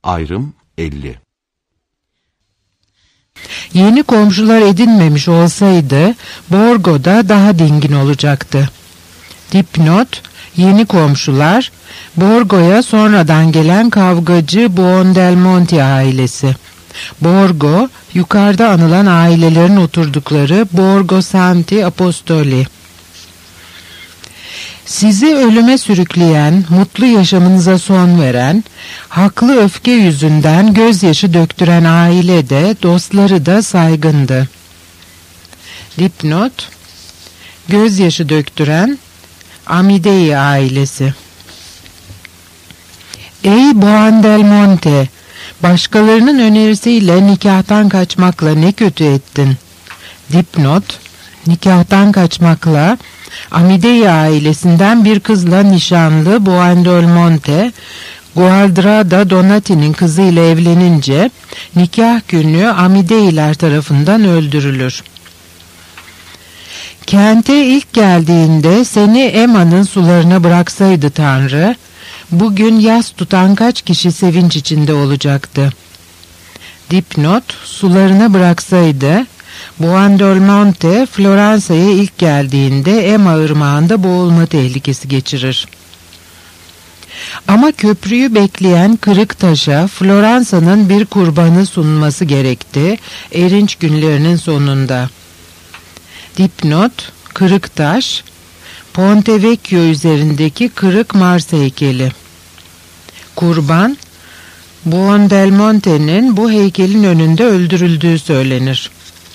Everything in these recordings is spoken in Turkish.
Ayrım 50. Yeni komşular edinmemiş olsaydı Borgo da daha dingin olacaktı. Dipnot: yeni komşular, Borgo'ya sonradan gelen kavgacı Buondelmonti ailesi. Borgo, yukarıda anılan ailelerin oturdukları Borgo Santi Apostoli. Sizi ölüme sürükleyen, mutlu yaşamınıza son veren, haklı öfke yüzünden gözyaşı döktüren aile de, dostları da saygındı. Dipnot: gözyaşı döktüren Amidei ailesi. Ey Buondelmonte, başkalarının önerisiyle nikahtan kaçmakla ne kötü ettin. Dipnot: nikahtan kaçmakla Amidei ailesinden bir kızla nişanlı Buondelmonte, Gualdrada Donati'nin kızıyla evlenince nikah günü Amideiler tarafından öldürülür. Kente ilk geldiğinde seni Emma'nın sularına bıraksaydı Tanrı, bugün yas tutan kaç kişi sevinç içinde olacaktı. Dipnot: sularına bıraksaydı, Buondelmonte, Floransa'ya ilk geldiğinde Emma ırmağında boğulma tehlikesi geçirir. Ama köprüyü bekleyen kırık taşa Floransa'nın bir kurbanı sunması gerekti erinç günlerinin sonunda. Dipnot: kırık taş, Ponte Vecchio üzerindeki kırık Mars heykeli. Kurban, Buondelmonte'nin bu heykelin önünde öldürüldüğü söylenir.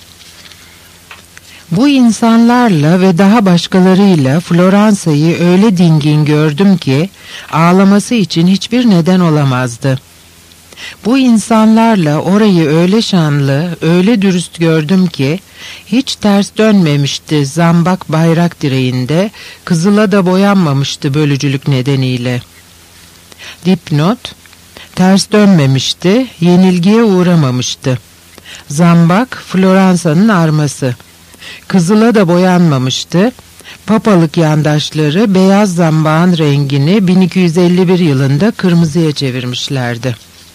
Bu insanlarla ve daha başkalarıyla Floransa'yı öyle dingin gördüm ki ağlaması için hiçbir neden olamazdı. Bu insanlarla orayı öyle şanlı, öyle dürüst gördüm ki hiç ters dönmemişti zambak bayrak direğinde, kızıla da boyanmamıştı bölücülük nedeniyle. Dipnot: ters dönmemişti, yenilgiye uğramamıştı. Zambak Floransa'nın arması. Kızıla da boyanmamıştı. Papalık yandaşları beyaz zambağın rengini 1251 yılında kırmızıya çevirmişlerdi.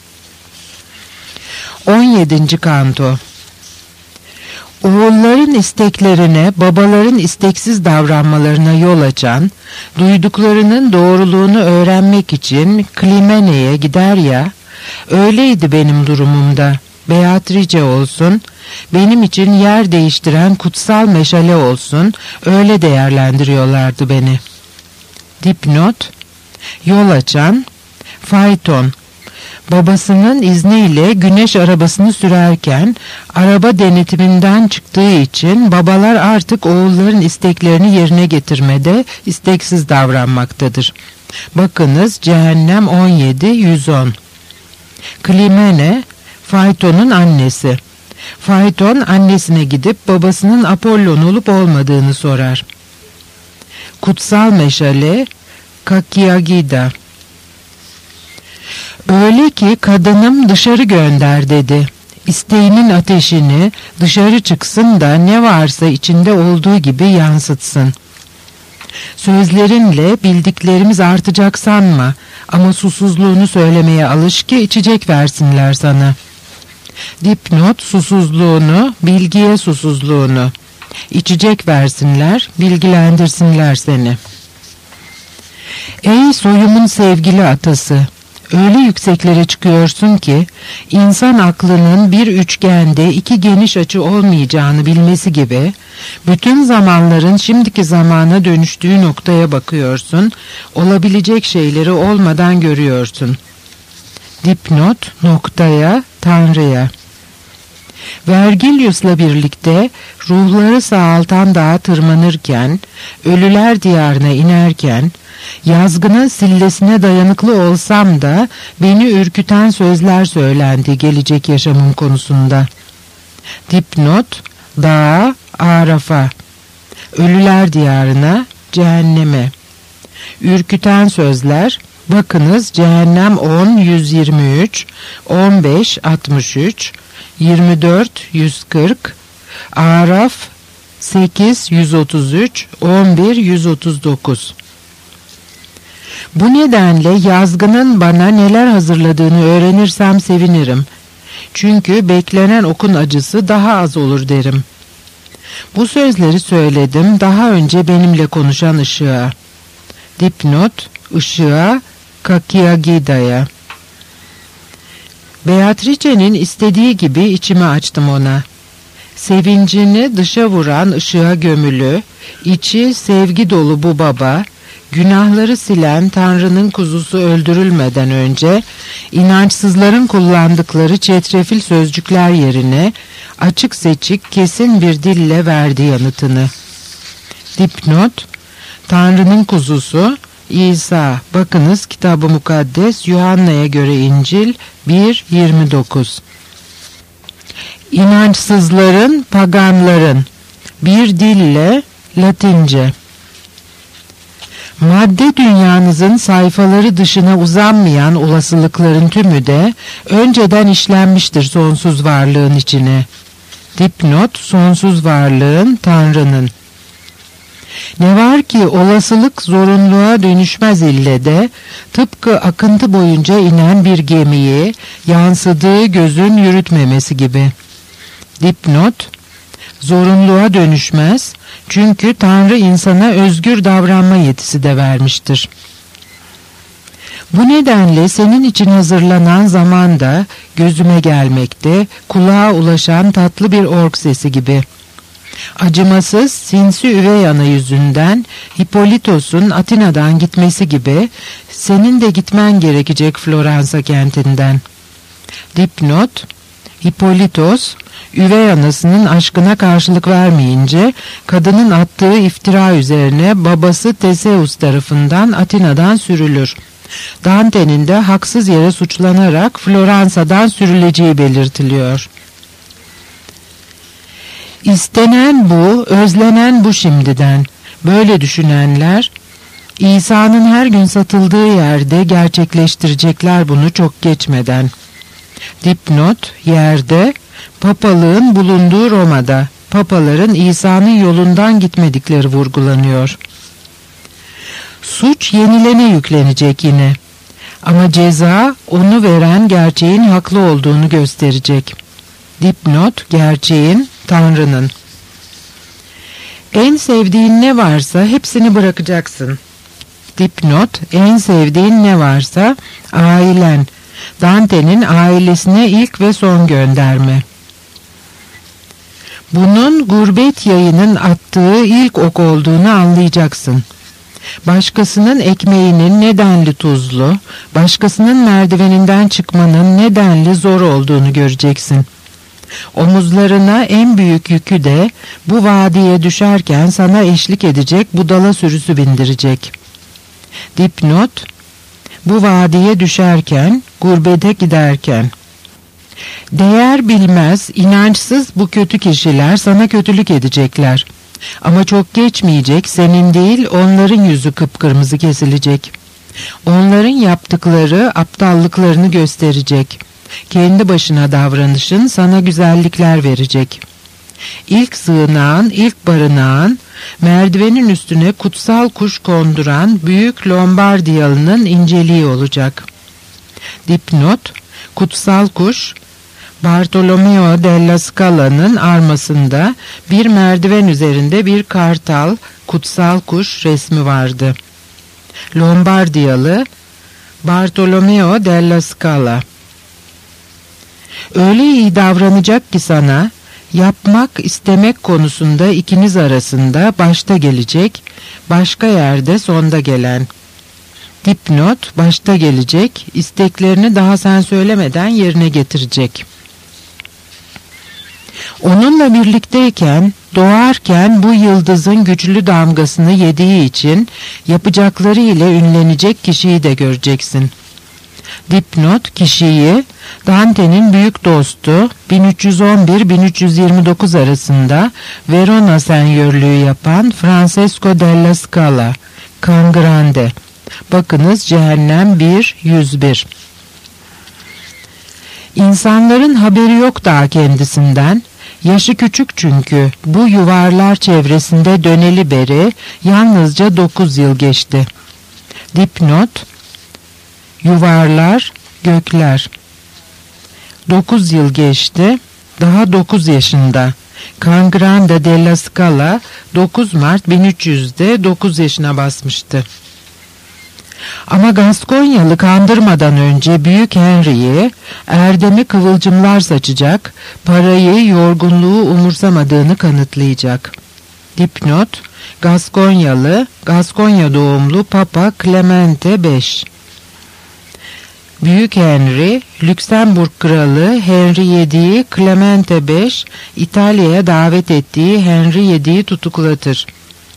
17. Kanto. Oğulların isteklerine, babaların isteksiz davranmalarına yol açan, duyduklarının doğruluğunu öğrenmek için Klimene'ye gider ya, öyleydi benim durumumda. Beatrice olsun, benim için yer değiştiren kutsal meşale olsun, öyle değerlendiriyorlardı beni. Dipnot: yol açan, fayton. Babasının izniyle güneş arabasını sürerken araba denetiminden çıktığı için babalar artık oğulların isteklerini yerine getirmede isteksiz davranmaktadır. Bakınız Cehennem 17-110. Klimene, Fayton'un annesi. Fayton annesine gidip babasının Apollon olup olmadığını sorar. Kutsal meşale, Kakiagida. Öyle ki kadınım dışarı gönder dedi. İsteğinin ateşini dışarı çıksın da ne varsa içinde olduğu gibi yansıtsın. Sözlerinle bildiklerimiz artacak sanma, ama susuzluğunu söylemeye alış ki içecek versinler sana. Dipnot: susuzluğunu, bilgiye susuzluğunu. İçecek versinler, bilgilendirsinler seni. Ey soyumun sevgili atası! Öyle yükseklere çıkıyorsun ki, insan aklının bir üçgende iki geniş açı olmayacağını bilmesi gibi, bütün zamanların şimdiki zamana dönüştüğü noktaya bakıyorsun, olabilecek şeyleri olmadan görüyorsun. Dipnot: noktaya, Tanrı'ya. Vergilius'la birlikte ruhları sağaltan dağa tırmanırken, ölüler diyarına inerken, yazgının sillesine dayanıklı olsam da beni ürküten sözler söylendi gelecek yaşamım konusunda. Dipnot: dağa, Araf'a, ölüler diyarına, cehenneme. Ürküten sözler, bakınız Cehennem 10-123, 15-63, 24-140, Araf 8-133, 11-139. Bu nedenle yazgının bana neler hazırladığını öğrenirsem sevinirim. Çünkü beklenen okun acısı daha az olur derim. Bu sözleri söyledim daha önce benimle konuşan ışığa. Dipnot, ışığa, Kakiagida'ya. Beatrice'nin istediği gibi içimi açtım ona. Sevincini dışa vuran ışığa gömülü, içi sevgi dolu bu baba, günahları silen Tanrı'nın kuzusu öldürülmeden önce, inançsızların kullandıkları çetrefil sözcükler yerine, açık seçik kesin bir dille verdi yanıtını. Dipnot, Tanrı'nın kuzusu, İsa, bakınız Kitab-ı Mukaddes, Yuhanna'ya göre İncil 1:29. İnançsızların, paganların, bir dille, Latince. Madde dünyanızın sayfaları dışına uzanmayan olasılıkların tümü de önceden işlenmiştir sonsuz varlığın içine. Dipnot, sonsuz varlığın, Tanrı'nın. Ne var ki olasılık zorunluluğa dönüşmez ille de, tıpkı akıntı boyunca inen bir gemiyi yansıdığı gözün yürütmemesi gibi. Dipnot, zorunluluğa dönüşmez çünkü Tanrı insana özgür davranma yetisi de vermiştir. Bu nedenle senin için hazırlanan zaman da gözüme gelmekte, kulağa ulaşan tatlı bir org sesi gibi. Acımasız, sinsi üvey ana yüzünden Hippolitos'un Atina'dan gitmesi gibi senin de gitmen gerekecek Floransa kentinden. Dipnot, Hippolitos, üvey anasının aşkına karşılık vermeyince kadının attığı iftira üzerine babası Teseus tarafından Atina'dan sürülür. Dante'nin de haksız yere suçlanarak Floransa'dan sürüleceği belirtiliyor. İstenen bu, özlenen bu şimdiden. Böyle düşünenler, İsa'nın her gün satıldığı yerde gerçekleştirecekler bunu çok geçmeden. Dipnot, yerde, papalığın bulunduğu Roma'da, papaların İsa'nın yolundan gitmedikleri vurgulanıyor. Suç yenilene yüklenecek yine. Ama ceza onu veren gerçeğin haklı olduğunu gösterecek. Dipnot, gerçeğin, Tanrı'nın. En sevdiğin ne varsa hepsini bırakacaksın. Dipnot, en sevdiğin ne varsa ailen. Dante'nin ailesine ilk ve son gönderme. Bunun gurbet yayının attığı ilk ok olduğunu anlayacaksın. Başkasının ekmeğinin nedenli tuzlu, başkasının merdiveninden çıkmanın nedenli zor olduğunu göreceksin. Omuzlarına en büyük yükü de bu vadiye düşerken sana eşlik edecek budala sürüsü bindirecek. Dipnot, bu vadiye düşerken, gurbete giderken. Değer bilmez, inançsız bu kötü kişiler sana kötülük edecekler. Ama çok geçmeyecek, senin değil onların yüzü kıpkırmızı kesilecek. Onların yaptıkları aptallıklarını gösterecek. Kendi başına davranışın sana güzellikler verecek. İlk sığınağın, ilk barınağın, merdivenin üstüne kutsal kuş konduran büyük Lombardiyalı'nın inceliği olacak. Dipnot, kutsal kuş, Bartolomeo della Scala'nın armasında bir merdiven üzerinde bir kartal, kutsal kuş resmi vardı. Lombardiyalı, Bartolomeo della Scala. Öyle iyi davranacak ki sana, yapmak istemek konusunda ikiniz arasında başta gelecek, başka yerde sonda gelen. Dipnot, başta gelecek, isteklerini daha sen söylemeden yerine getirecek. Onunla birlikteyken, doğarken bu yıldızın güçlü damgasını yediği için yapacakları ile ünlenecek kişiyi de göreceksin. Dipnot, kişiyi Dante'nin büyük dostu 1311-1329 arasında Verona senyörlüğü yapan Francesco della Scala, Can Grande. Bakınız Cehennem 1:101. İnsanların haberi yok daha kendisinden. Yaşı küçük çünkü bu yuvarlar çevresinde döneli beri yalnızca 9 yıl geçti. Dipnot: Yuvarlar, gökler. 9 yıl geçti, daha 9 yaşında. Can Grande della Scala 9 Mart 1300'de 9 yaşına basmıştı. Ama Gaskonyalı kandırmadan önce Büyük Henry'yi erdemi kıvılcımlar saçacak, parayı, yorgunluğu umursamadığını kanıtlayacak. Dipnot: Gaskonyalı, Gaskonya doğumlu Papa Clemente V. Büyük Henry, Lüksemburg Kralı Henry VII'yi Clemente V, İtalya'ya davet ettiği Henry VII'yi tutuklatır.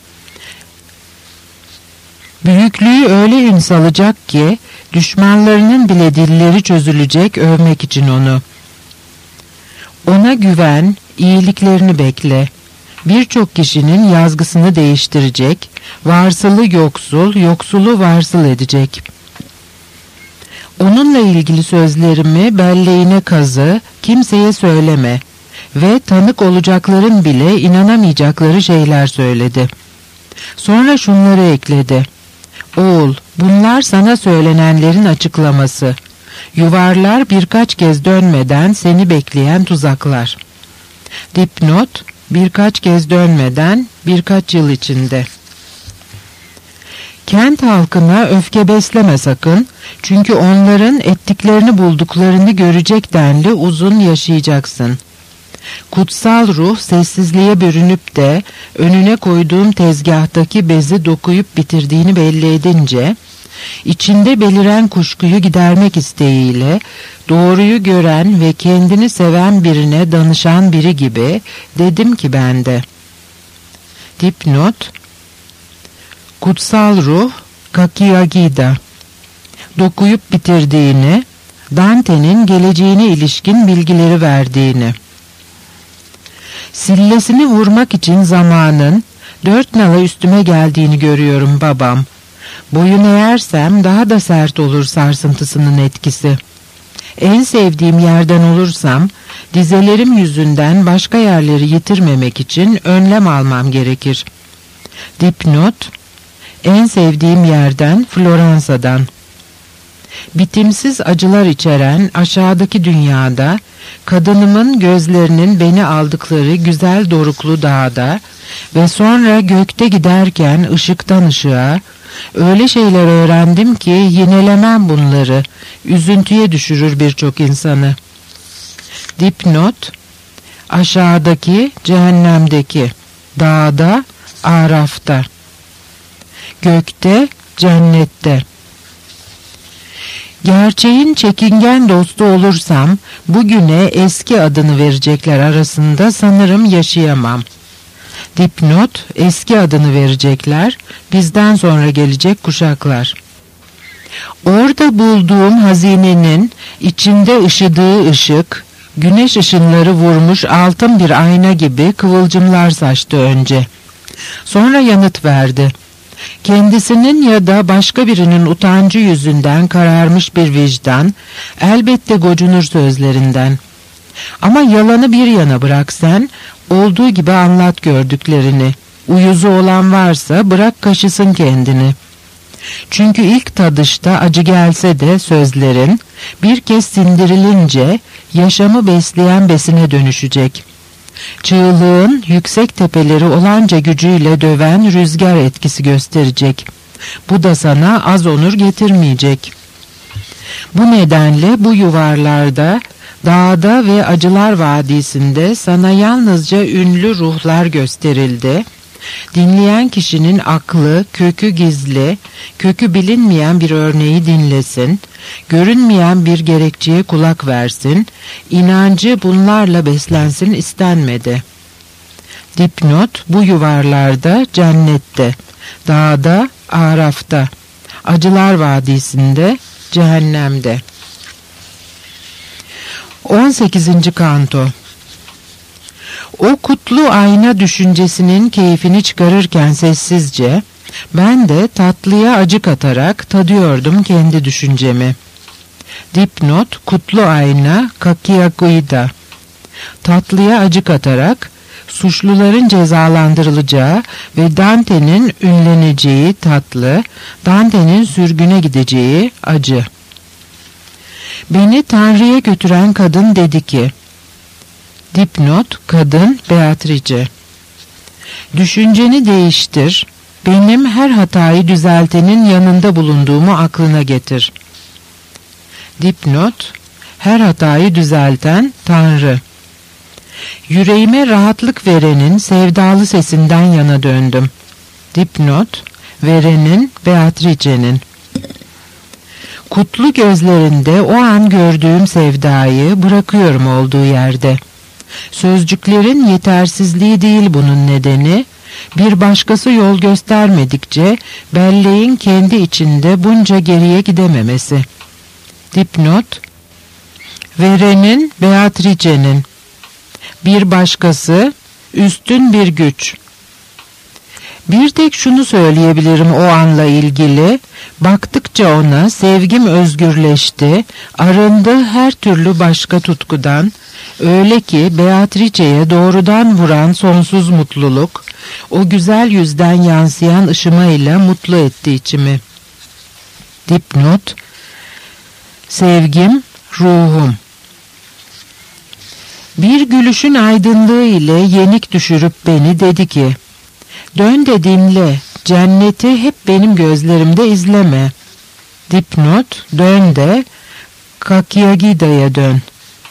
Büyüklüğü öyle ün salacak ki, düşmanlarının bile dilleri çözülecek övmek için onu. Ona güven, iyiliklerini bekle. Birçok kişinin yazgısını değiştirecek, varsılı yoksul, yoksulu varsıl edecek. Onunla ilgili sözlerimi belleğine kazı, kimseye söyleme ve tanık olacakların bile inanamayacakları şeyler söyledi. Sonra şunları ekledi: Oğul, bunlar sana söylenenlerin açıklaması. Yuvarlar birkaç kez dönmeden seni bekleyen tuzaklar. Dipnot: birkaç kez dönmeden birkaç yıl içinde. Kent halkına öfke besleme sakın, çünkü onların ettiklerini bulduklarını görecek denli uzun yaşayacaksın. Kutsal ruh sessizliğe bürünüp de önüne koyduğum tezgahtaki bezi dokuyup bitirdiğini belli edince, içinde beliren kuşkuyu gidermek isteğiyle doğruyu gören ve kendini seven birine danışan biri gibi dedim ki ben de. Dipnot: Kutsal ruh Kakiagida dokuyup bitirdiğini, Dante'nin geleceğine ilişkin bilgileri verdiğini. Sillesini vurmak için zamanın 4 nala üstüme geldiğini görüyorum babam. Boyun eğersem daha da sert olur sarsıntısının etkisi. En sevdiğim yerden olursam, dizelerim yüzünden başka yerleri yitirmemek için önlem almam gerekir. Dipnot: En sevdiğim yerden, Floransa'dan. Bitimsiz acılar içeren aşağıdaki dünyada, kadınımın gözlerinin beni aldıkları güzel doruklu dağda ve sonra gökte giderken ışıktan ışığa, öyle şeyler öğrendim ki yinelemem bunları, üzüntüye düşürür birçok insanı. Dipnot: Aşağıdaki, cehennemdeki, dağda, arafta, gökte, cennette. Gerçeğin çekingen dostu olursam, bugüne eski adını verecekler arasında sanırım yaşayamam. Dipnot: Eski adını verecekler, bizden sonra gelecek kuşaklar. Orada bulduğum hazinenin içinde ışıdığı ışık, güneş ışınları vurmuş altın bir ayna gibi kıvılcımlar saçtı önce. Sonra yanıt verdi. Kendisinin ya da başka birinin utancı yüzünden kararmış bir vicdan, elbette gocunur sözlerinden. Ama yalanı bir yana bırak sen, olduğu gibi anlat gördüklerini. Uyuzu olan varsa bırak kaşısın kendini. Çünkü ilk tadışta acı gelse de sözlerin, bir kez sindirilince yaşamı besleyen besine dönüşecek. Çığlığın yüksek tepeleri olanca gücüyle döven rüzgar etkisi gösterecek. Bu da sana az onur getirmeyecek. Bu nedenle bu yuvarlarda, dağda ve acılar vadisinde sana yalnızca ünlü ruhlar gösterildi. Dinleyen kişinin aklı, kökü gizli, kökü bilinmeyen bir örneği dinlesin, görünmeyen bir gerekçeye kulak versin, inancı bunlarla beslensin istenmedi. Dipnot: Bu yuvarlarda, cennette, dağda, arafta, acılar vadisinde, cehennemde. 18. Kanto. O kutlu ayna düşüncesinin keyfini çıkarırken sessizce, ben de tatlıya acı katarak tadıyordum kendi düşüncemi. Dipnot: Kutlu ayna Kakiagida. Tatlıya acı katarak, suçluların cezalandırılacağı ve Dante'nin ünleneceği tatlı, Dante'nin sürgüne gideceği acı. Beni Tanrı'ya götüren kadın dedi ki, dipnot kadın Beatrice, düşünceni değiştir, benim her hatayı düzeltenin yanında bulunduğumu aklına getir. Dipnot, her hatayı düzelten Tanrı. Yüreğime rahatlık verenin sevdalı sesinden yana döndüm. Dipnot, verenin Beatrice'nin. Kutlu gözlerinde o an gördüğüm sevdayı bırakıyorum olduğu yerde. Sözcüklerin yetersizliği değil bunun nedeni, bir başkası yol göstermedikçe belleğin kendi içinde bunca geriye gidememesi. Dipnot, verenin Beatrice'nin. Bir başkası, üstün bir güç. Bir tek şunu söyleyebilirim o anla ilgili, baktıkça ona sevgim özgürleşti, arındı her türlü başka tutkudan, öyle ki Beatrice'ye doğrudan vuran sonsuz mutluluk, o güzel yüzden yansıyan ışımayla mutlu etti içimi. Dipnot, sevgim, ruhum. Bir gülüşün aydınlığı ile yenik düşürüp beni dedi ki, dön de dinle, cenneti hep benim gözlerimde izleme. Dipnot, dön de Kakyagida'ya dön.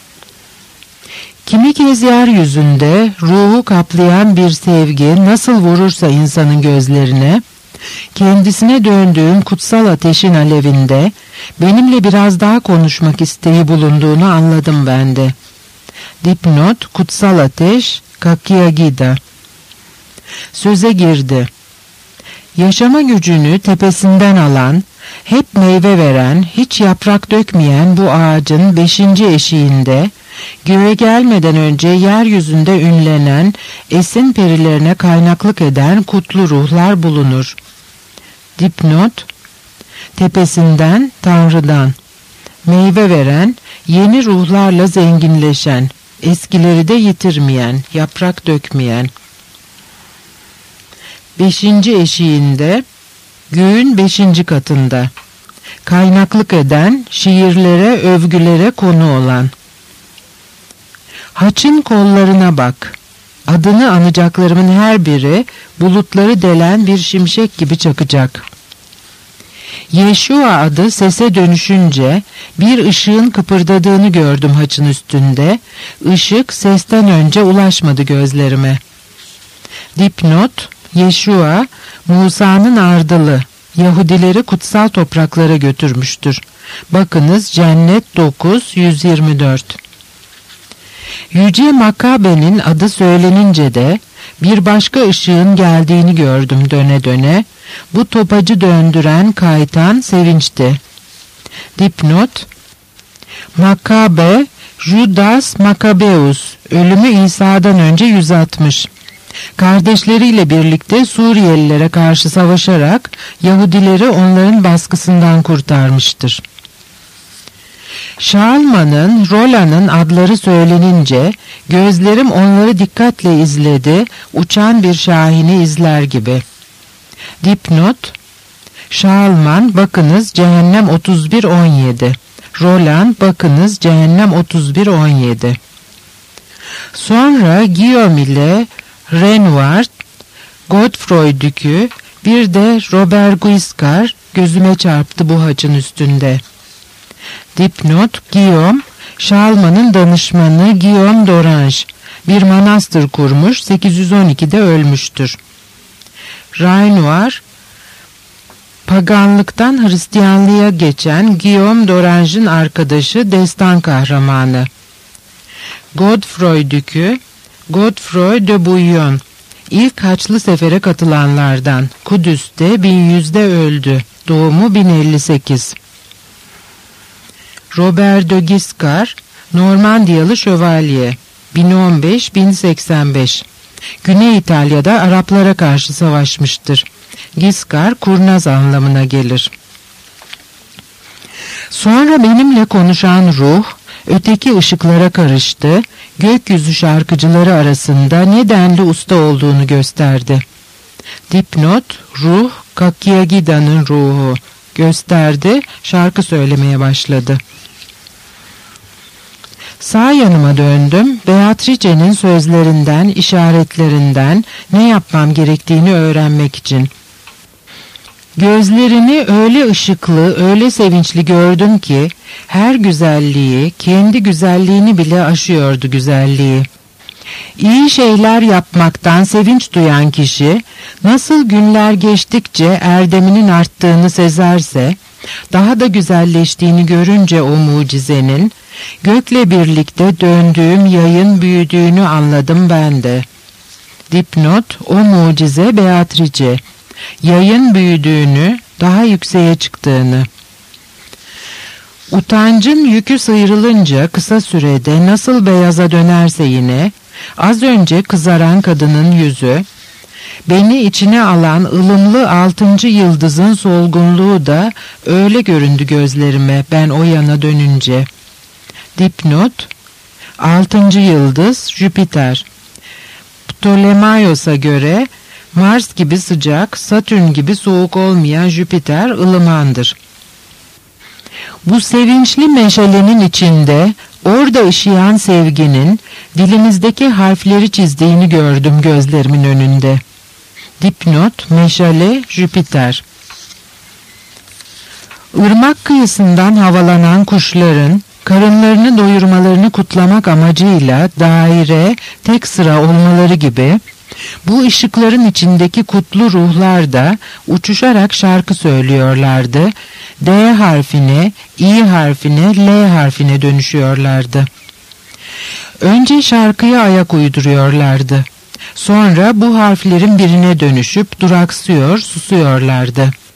Kimi kez yeryüzünde ruhu kaplayan bir sevgi nasıl vurursa insanın gözlerine, kendisine döndüğüm kutsal ateşin alevinde benimle biraz daha konuşmak isteği bulunduğunu anladım ben de. Dipnot, kutsal ateş, Kakyagida. Söze girdi. Yaşama gücünü tepesinden alan, hep meyve veren, hiç yaprak dökmeyen bu ağacın 5. eşiğinde, göğe gelmeden önce yeryüzünde ünlenen, esin perilerine kaynaklık eden kutlu ruhlar bulunur. Dipnot, tepesinden, Tanrı'dan, meyve veren, yeni ruhlarla zenginleşen, eskileri de yitirmeyen, yaprak dökmeyen. 5. eşiğinde, göğün 5. katında, kaynaklık eden, şiirlere, övgülere konu olan. Haçın kollarına bak, adını anacaklarımın her biri, bulutları delen bir şimşek gibi çakacak. Yeşua adı sese dönüşünce, bir ışığın kıpırdadığını gördüm haçın üstünde, ışık sesten önce ulaşmadı gözlerime. Dipnot, Yeşua, Musa'nın ardılı, Yahudileri kutsal topraklara götürmüştür. Bakınız Cennet 9:124. Yüce Makabe'nin adı söylenince de bir başka ışığın geldiğini gördüm döne döne. Bu topacı döndüren kaytan sevinçti. Dipnot, Makabe, Judas Makabeus, ölümü İsa'dan önce 160. Kardeşleriyle birlikte Suriyelilere karşı savaşarak Yahudileri onların baskısından kurtarmıştır. Şalman'ın, Rola'nın adları söylenince gözlerim onları dikkatle izledi, uçan bir şahini izler gibi. Dipnot, Şalman bakınız Cehennem 31:17, Roland bakınız Cehennem 31:17. Sonra Guillaume ile Renoir, Godefroy Dükü, bir de Robert Guiscard gözüme çarptı bu haçın üstünde. Dipnot, Guillaume, Şalman'ın danışmanı Guillaume d'Orange, bir manastır kurmuş, 812'de ölmüştür. Renoir, paganlıktan Hristiyanlığa geçen Guillaume d'Orange'ın arkadaşı, destan kahramanı. Godefroy Dükü, Godefroy de Bouillon, ilk Haçlı Sefere katılanlardan, Kudüs'te 1100'de öldü, doğumu 1058. Robert de Guiscard, Normandiyalı şövalye, 1015-1085. Güney İtalya'da Araplara karşı savaşmıştır. Guiscard, kurnaz anlamına gelir. Sonra benimle konuşan ruh, öteki ışıklara karıştı, gökyüzü şarkıcıları arasında ne denli usta olduğunu gösterdi. Dipnot, ruh, Kakyagida'nın ruhu gösterdi, şarkı söylemeye başladı. Sağ yanıma döndüm, Beatrice'nin sözlerinden, işaretlerinden ne yapmam gerektiğini öğrenmek için. Gözlerini öyle ışıklı, öyle sevinçli gördüm ki, her güzelliği, kendi güzelliğini bile aşıyordu güzelliği. İyi şeyler yapmaktan sevinç duyan kişi, nasıl günler geçtikçe erdeminin arttığını sezerse, daha da güzelleştiğini görünce o mucizenin, gökle birlikte döndüğüm yayın büyüdüğünü anladım ben de. Dipnot, o mucize Beatrice, yayın büyüdüğünü, daha yükseğe çıktığını. Utancın yükü sıyrılınca kısa sürede nasıl beyaza dönerse yine, az önce kızaran kadının yüzü, beni içine alan ılımlı 6. yıldızın solgunluğu da öyle göründü gözlerime ben o yana dönünce. Dipnot, 6. yıldız Jüpiter. Ptolemaios'a göre Mars gibi sıcak, Satürn gibi soğuk olmayan Jüpiter ılımandır. Bu sevinçli meşalenin içinde orada ışıyan sevginin dilimizdeki harfleri çizdiğini gördüm gözlerimin önünde. Dipnot, meşale, Jüpiter. Irmak kıyısından havalanan kuşların karınlarını doyurmalarını kutlamak amacıyla daire, tek sıra olmaları gibi, bu ışıkların içindeki kutlu ruhlar da uçuşarak şarkı söylüyorlardı. D harfine, İ harfine, L harfine dönüşüyorlardı. Önce şarkıya ayak uyduruyorlardı. Sonra bu harflerin birine dönüşüp duraksıyor, susuyorlardı.